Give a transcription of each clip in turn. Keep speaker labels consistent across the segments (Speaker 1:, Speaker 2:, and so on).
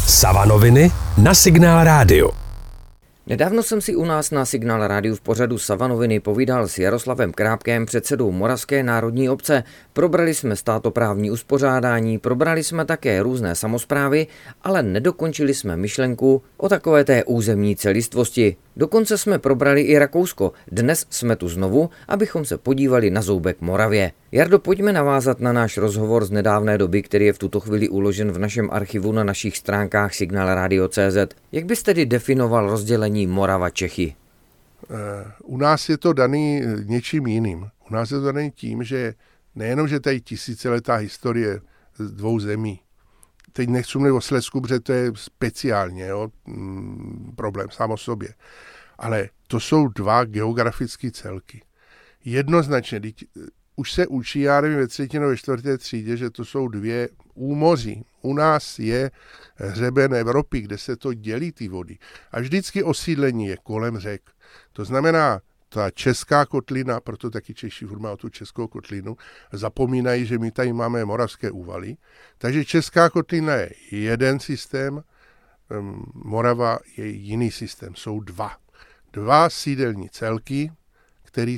Speaker 1: Savanoviny na Signál Rádio.
Speaker 2: Nedávno jsem si u nás na Signál Rádiu v pořadu Savanoviny povídal s Jaroslavem Krábkem, předsedou Moravské národní obce. Probrali jsme státoprávní uspořádání, probrali jsme také různé samosprávy, ale nedokončili jsme myšlenku o takové té územní celistvosti. Dokonce jsme probrali i Rakousko. Dnes jsme tu znovu, abychom se podívali na zoubek Moravě. Jardo, pojďme navázat na náš rozhovor z nedávné doby, který je v tuto chvíli uložen v našem archivu na našich stránkách signalradio.cz. Jak bys tedy definoval rozdělení Morava-Čechy?
Speaker 3: U nás je to daný něčím jiným. U nás je to daný tím, že nejenom, že tady tisíciletá historie z dvou zemí. Teď nechci mluvit o Slezsku, protože to je speciálně problém sám o sobě. Ale to jsou dva geografické celky. Jednoznačně, už se učí, já nevím, ve 3. nebo 4. třídě, že to jsou dvě úmoří. U nás je hřeben Evropy, kde se to dělí ty vody. A vždycky osídlení je kolem řek. To znamená, ta česká kotlina, proto taky Češi furt mají tu českou kotlinu, zapomínají, že my tady máme moravské úvaly. Takže česká kotlina je jeden systém, Morava je jiný systém. Jsou dva sídelní celky, které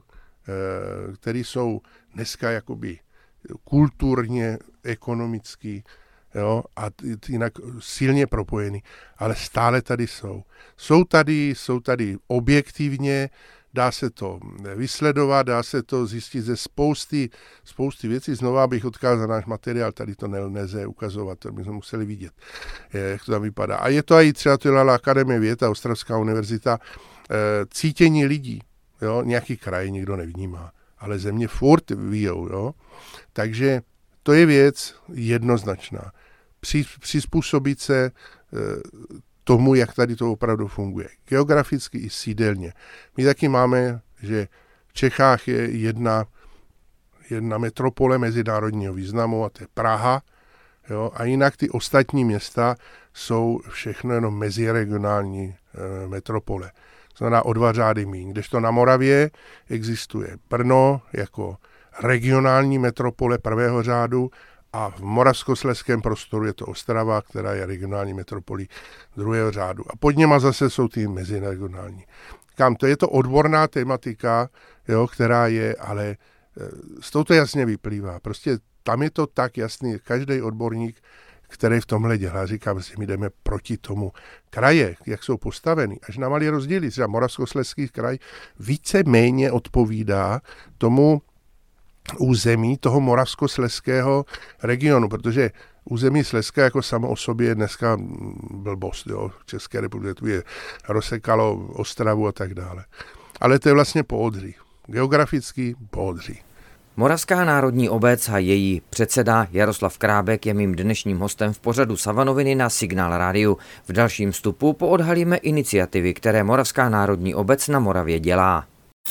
Speaker 3: jsou dneska jakoby kulturně, ekonomicky, jo, a jinak silně propojený, ale stále tady jsou. Jsou tady objektivně, dá se to vysledovat, dá se to zjistit ze spousty věcí. Znova bych odkázal na náš materiál, tady to nelze ukazovat, to bychom museli vidět, jak to tam vypadá. A je to i třeba Akademie věd a Ostravská univerzita, cítění lidí, jo, nějaký kraj nikdo nevnímá, ale země furt vyjou, jo. Takže to je věc jednoznačná. Přizpůsobit se tomu, jak tady to opravdu funguje. Geograficky i sídelně. My taky máme, že v Čechách je jedna metropole mezinárodního významu a to je Praha, jo, a jinak ty ostatní města jsou všechno jenom meziregionální metropole. To znamená o 2 řády míň. Kdežto na Moravě existuje Brno jako regionální metropole 1. řádu a v moravskoslezském prostoru je to Ostrava, která je regionální metropolí 2. řádu. A pod něma zase jsou ty meziregionální. To je to odborná tematika, jo, která je, ale z toho to jasně vyplývá. Prostě tam je to tak jasný, každý odborník, který v tomhle dělá, říkám si, my jdeme proti tomu. Kraje, jak jsou postaveny, až na malý rozdíly, třeba Moravskoslezský kraj více-méně odpovídá tomu území toho moravskoslezského regionu, protože území Slezska jako samo o sobě je dneska blbost, jo, v České republice tu je rozsekalo Ostravu a tak dále. Ale to je vlastně Poodří, geograficky Poodří.
Speaker 2: Moravská národní obec a její předseda Jaroslav Krábek je mým dnešním hostem v pořadu Savanoviny na Signál Rádiu. V dalším vstupu poodhalíme iniciativy, které Moravská národní obec na Moravě dělá.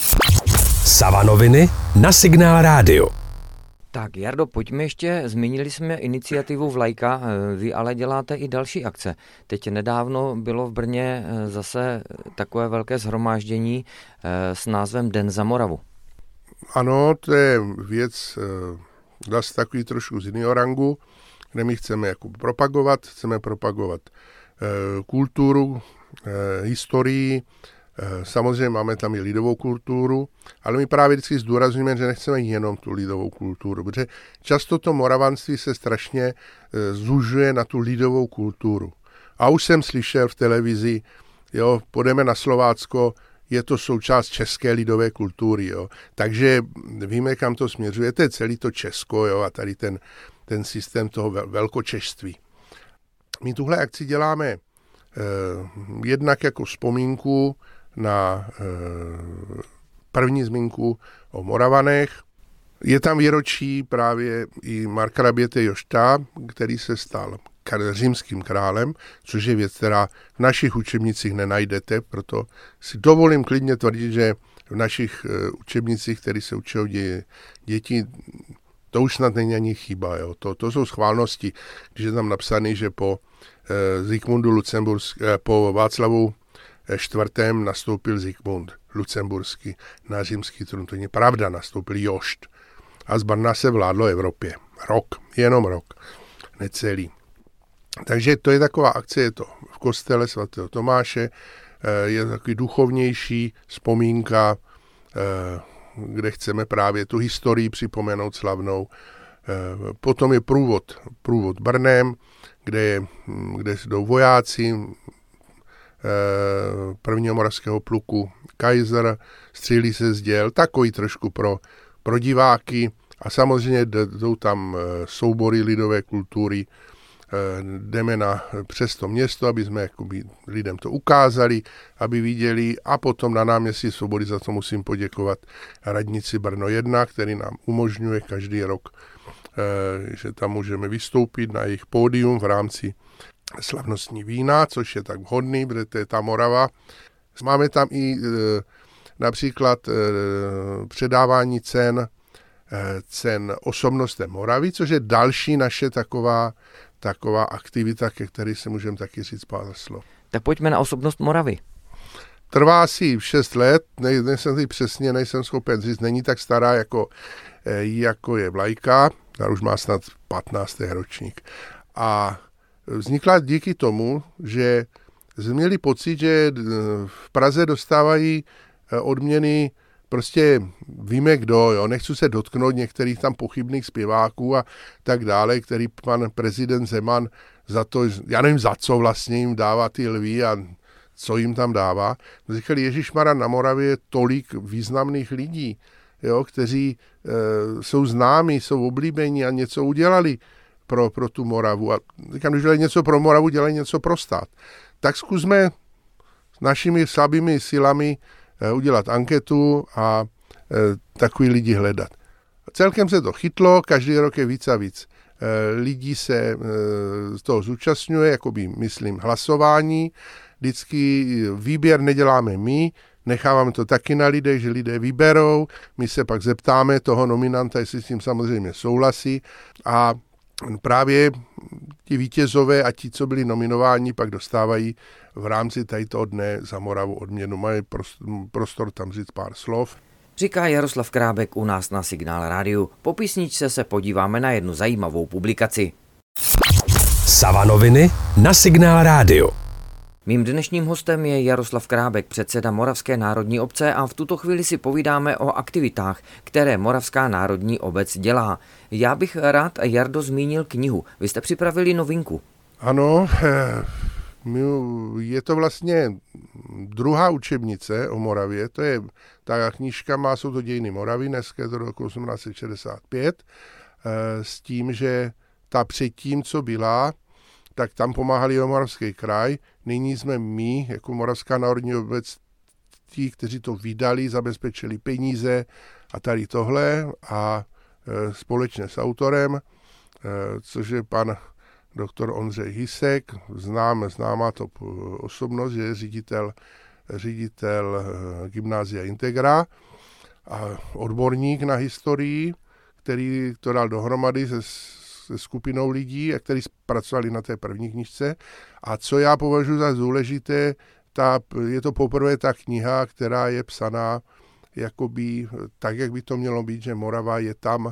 Speaker 1: Savanoviny na Signál Rádiu.
Speaker 2: Tak Jardo, pojďme ještě, zmínili jsme iniciativu Vlajka, vy ale děláte i další akce. Teď nedávno bylo v Brně zase takové velké shromáždění s názvem Den za Moravu.
Speaker 3: Ano, to je věc zase takový trošku z jiného rangu, kde my chceme jako propagovat kulturu, historii, samozřejmě máme tam i lidovou kulturu, ale my právě vždycky zdůrazňujeme, že nechceme jenom tu lidovou kulturu, protože často to moravanství se strašně zužuje na tu lidovou kulturu. A už jsem slyšel v televizi, jo, půjdeme na Slovácko, je to součást české lidové kultury, jo. Takže víme, kam to směřuje, to je celý to Česko, jo, a tady ten systém toho velkočešství. My tuhle akci děláme jednak jako vzpomínku na první zmínku o Moravanech. Je tam výročí právě i Markraběte Jošta, který se stal římským králem, což je věc, která v našich učebnicích nenajdete, proto si dovolím klidně tvrdit, že v našich učebnicích, které se učí děti, to už snad není ani chyba. Jo. To jsou schválnosti, když je tam napsaný, že po Zikmundu po Václavu IV. Nastoupil Zikmund Lucemburský na římský trůn. To není pravda, nastoupil Jošt. A z Brna se vládlo Evropě. Jenom rok, necelý. Takže to je taková akce, je to v kostele svatého Tomáše, je takový duchovnější vzpomínka, kde chceme právě tu historii připomenout slavnou. Potom je průvod Brnem, kde jdou vojáci prvního moravského pluku Kaiser, střílí se z děl, takový trošku pro diváky a samozřejmě jdou tam soubory lidové kultury. Jdeme přes to město, aby jsme jakoby lidem to ukázali, aby viděli a potom na náměstí Svobody, za to musím poděkovat radnici Brno 1, který nám umožňuje každý rok, že tam můžeme vystoupit na jejich pódium v rámci slavnostní vína, což je tak vhodný, protože to je ta Morava. Máme tam i například předávání cen osobnostem Moravy, což je další naše taková aktivita, ke které se můžeme taky říct pár slov.
Speaker 2: Tak pojďme na osobnost Moravy.
Speaker 3: Trvá asi 6 let, nejsem schopen říct, není tak stará, jako je vlajka, která už má snad 15. ročník. A vznikla díky tomu, že jsme měli pocit, že v Praze dostávají odměny prostě víme kdo, jo, nechci se dotknout některých tam pochybných zpěváků a tak dále, který pan prezident Zeman za to, já nevím za co vlastně jim dává ty lví a co jim tam dává. Říkali, ježišmarja, na Moravě je tolik významných lidí, jo, kteří jsou známí, jsou oblíbení a něco udělali pro tu Moravu. A říkám, když dělají něco pro Moravu, dělají něco pro stát. Tak zkusme s našimi slabými silami udělat anketu a takový lidi hledat. Celkem se to chytlo, každý rok je víc a víc lidí se z toho zúčastňuje, jakoby, myslím, hlasování. Vždycky výběr neděláme my, necháváme to taky na lidech, že lidé vyberou, my se pak zeptáme toho nominanta, jestli s tím samozřejmě souhlasí a právě ti vítězové a ti, co byli nominováni, pak dostávají v rámci tohoto dne za Moravu odměnu. Mají prostor tam říct pár slov.
Speaker 2: Říká Jaroslav Krábek u nás na Signál Rádiu. Po písničce se podíváme na jednu zajímavou publikaci.
Speaker 1: Savanoviny na Signál Rádiu.
Speaker 2: Mým dnešním hostem je Jaroslav Krábek, předseda Moravské národní obce a v tuto chvíli si povídáme o aktivitách, které Moravská národní obec dělá. Já bych rád, Jardo, zmínil knihu. Vy jste připravili novinku.
Speaker 3: Ano, je to vlastně druhá učebnice o Moravě. To je, ta knížka jsou to dějiny Moravy, dneska je to roku 1865, s tím, že ta předtím, co byla, tak tam pomáhali Moravský kraj. Nyní jsme my, jako Moravská národní obec, ti, kteří to vydali, zabezpečili peníze a tady tohle a společně s autorem, což je pan doktor Ondřej Hysek, známá to osobnost, je ředitel Gymnázia Integra a odborník na historii, který to dal dohromady se skupinou lidí, a kteří pracovali na té první knížce. A co já považuji za důležité, je to poprvé ta kniha, která je psaná jakoby tak, jak by to mělo být, že Morava je tam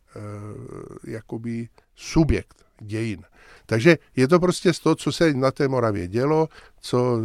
Speaker 3: jakoby subjekt dějin. Takže je to prostě z toho, co se na té Moravě dělo, co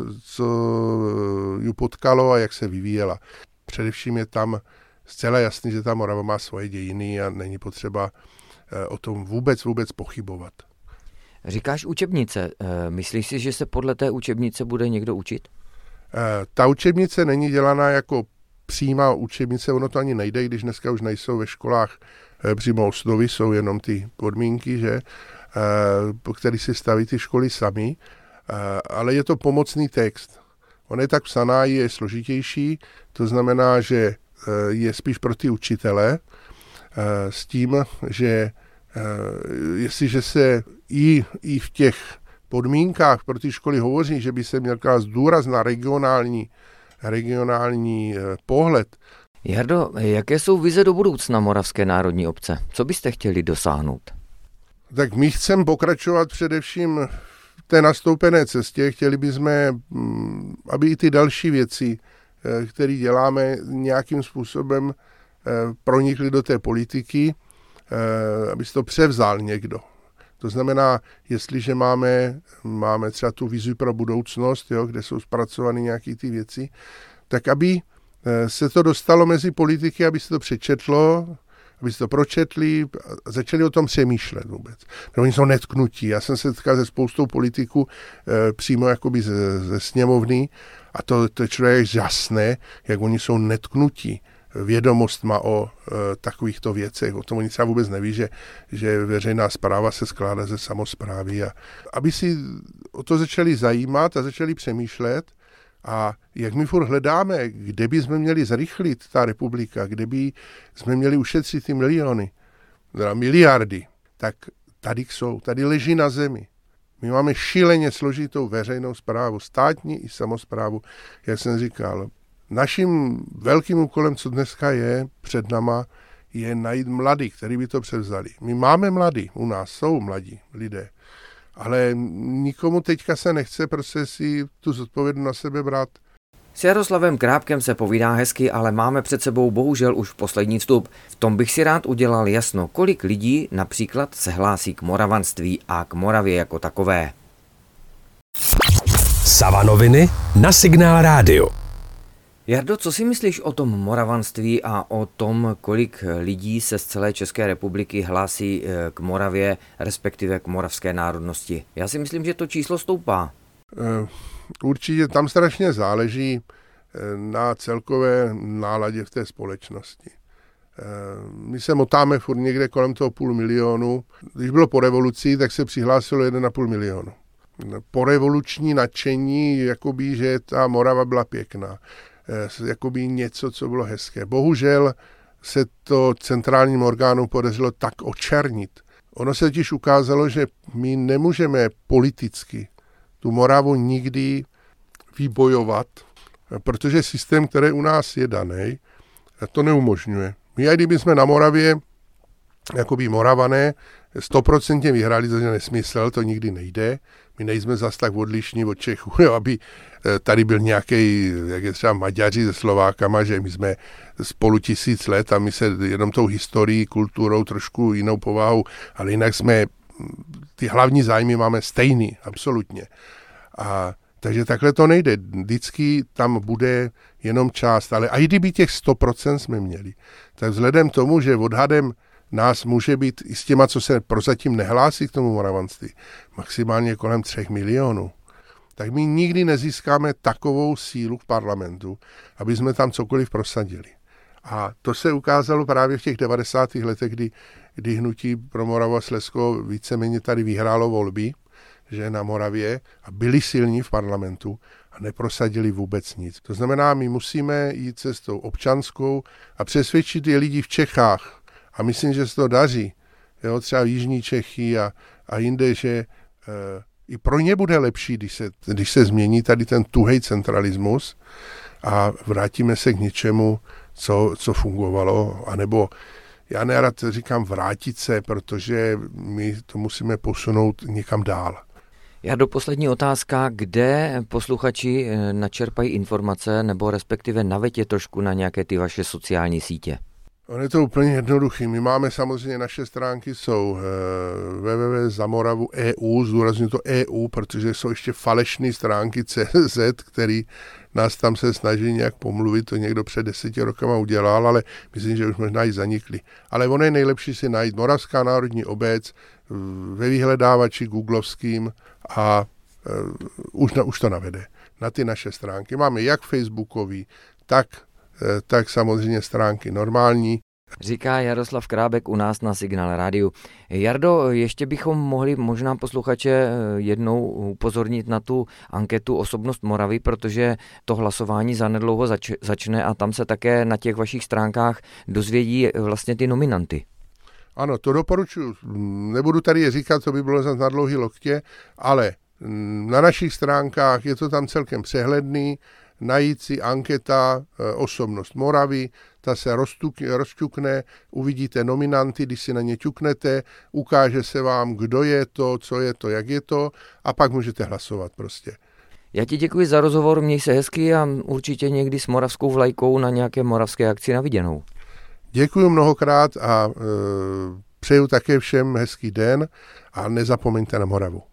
Speaker 3: ju potkalo a jak se vyvíjela. Především je tam zcela jasný, že ta Morava má svoje dějiny a není potřeba o tom vůbec pochybovat.
Speaker 2: Říkáš učebnice. Myslíš si, že se podle té učebnice bude někdo učit?
Speaker 3: Ta učebnice není dělaná jako přímá učebnice, ono to ani nejde, když dneska už nejsou ve školách přímo osnovy, jsou jenom ty podmínky, že, po kterých si staví ty školy sami, ale je to pomocný text. On je tak psaná, je složitější, to znamená, že je spíš pro ty učitele, s tím, že jestliže se i v těch podmínkách pro ty školy hovoří, že by se měl klást důraz na regionální pohled.
Speaker 2: Jardo, jaké jsou vize do budoucna Moravské národní obce? Co byste chtěli dosáhnout?
Speaker 3: Tak my chceme pokračovat především v té nastoupené cestě. Chtěli bychom, aby i ty další věci, které děláme, nějakým způsobem pronikly do té politiky, aby se to převzal někdo. To znamená, jestliže máme třeba tu vizi pro budoucnost, jo, kde jsou zpracovány nějaké ty věci, tak aby se to dostalo mezi politiky, aby se to přečetlo, aby se to pročetli a začali o tom přemýšlet vůbec. No, oni jsou netknutí. Já jsem se setkal se spoustou politiků přímo jakoby ze sněmovny a to je člověk žasné, jak oni jsou netknutí vědomostma o takovýchto věcech. O tom oni třeba vůbec neví, že veřejná správa se skládá ze samosprávy. A aby si o to začali zajímat a začali přemýšlet, a jak my furt hledáme, kde by jsme měli zrychlit ta republika, kde by jsme měli ušetřit ty miliardy, tak tady jsou, tady leží na zemi. My máme šíleně složitou veřejnou správu, státní i samosprávu, jak jsem říkal. Naším velkým úkolem, co dneska je před náma, je najít mladí, kteří by to převzali. My máme mladí, u nás jsou mladí lidé, ale nikomu teďka se nechce prostě si tu zodpovědnost na sebe brát.
Speaker 2: S Jaroslavem Krábkem se povídá hezky, ale máme před sebou bohužel už poslední vstup. V tom bych si rád udělal jasno, kolik lidí například se hlásí k moravanství a k Moravě jako takové.
Speaker 1: Savanoviny na Signál Rádio.
Speaker 2: Jardo, co si myslíš o tom moravanství a o tom, kolik lidí se z celé České republiky hlásí k Moravě, respektive k moravské národnosti? Já si myslím, že to číslo stoupá.
Speaker 3: Určitě tam strašně záleží na celkové náladě v té společnosti. My se motáme furt někde kolem toho 500 000. Když bylo po revoluci, tak se přihlásilo 1,5 milionu. Po revoluční nadšení, jakoby, že ta Morava byla pěkná. Jakoby něco, co bylo hezké. Bohužel se to centrálním orgánům podařilo tak očernit. Ono se totiž ukázalo, že my nemůžeme politicky tu Moravu nikdy vybojovat, protože systém, který u nás je daný, to neumožňuje. My, i kdyby jsme na Moravě, jakoby Moravané, 100% vyhráli, to je nesmysl, to nikdy nejde. My nejsme zas tak odlišní od Čechů, jo, aby tady byl nějaký, jak je třeba Maďaři se Slovákama, že my jsme spolu 1000 let a my se jenom tou historií, kulturou, trošku jinou povahou, ale jinak jsme, ty hlavní zájmy máme stejný, absolutně. A takže takhle to nejde. Vždycky tam bude jenom část, ale i kdyby těch 100% jsme měli, tak vzhledem tomu, že odhadem nás může být i s těma, co se prozatím nehlásí k tomu moravanství, maximálně kolem 3 milionů, tak my nikdy nezískáme takovou sílu v parlamentu, aby jsme tam cokoliv prosadili. A to se ukázalo právě v těch 90. letech, kdy hnutí pro Moravu a Slezsko víceméně tady vyhrálo volby, že na Moravě, a byli silní v parlamentu a neprosadili vůbec nic. To znamená, my musíme jít cestou občanskou a přesvědčit je lidi v Čechách, a myslím, že se to daří, jo, třeba v Jižní Čechy a jinde, že i pro ně bude lepší, když se změní tady ten tuhej centralismus a vrátíme se k něčemu, co fungovalo, anebo já nerad říkám vrátit se, protože my to musíme posunout někam dál.
Speaker 2: Já do poslední otázka, kde posluchači načerpají informace, nebo respektive navetě trošku na nějaké ty vaše sociální sítě?
Speaker 3: On je to úplně jednoduchý. My máme samozřejmě, naše stránky jsou www.zamoravu.eu, zdůrazňuji to EU, protože jsou ještě falešné stránky CZ, který nás tam se snaží nějak pomluvit, to někdo před 10 rokama udělal, ale myslím, že už možná i zanikli. Ale ono je nejlepší si najít Moravská národní obec ve vyhledávači googlovským a už to navede na ty naše stránky. Máme jak facebookový, tak samozřejmě stránky normální.
Speaker 2: Říká Jaroslav Krábek u nás na Signál Rádiu. Jardo, ještě bychom mohli možná posluchače jednou upozornit na tu anketu Osobnost Moravy, protože to hlasování zanedlouho začne a tam se také na těch vašich stránkách dozvědí vlastně ty nominanty.
Speaker 3: Ano, to doporučuji. Nebudu tady říkat, co by bylo na dlouhý loktě, ale na našich stránkách je to tam celkem přehledný. Najít si anketa Osobnost Moravy, ta se rozťukne, uvidíte nominanty, když si na ně ťuknete, ukáže se vám, kdo je to, co je to, jak je to a pak můžete hlasovat prostě.
Speaker 2: Já ti děkuji za rozhovor, měj se hezky a určitě někdy s moravskou vlajkou na nějaké moravské akci na viděnou.
Speaker 3: Děkuji mnohokrát a Přeju také všem hezký den a nezapomeňte na Moravu.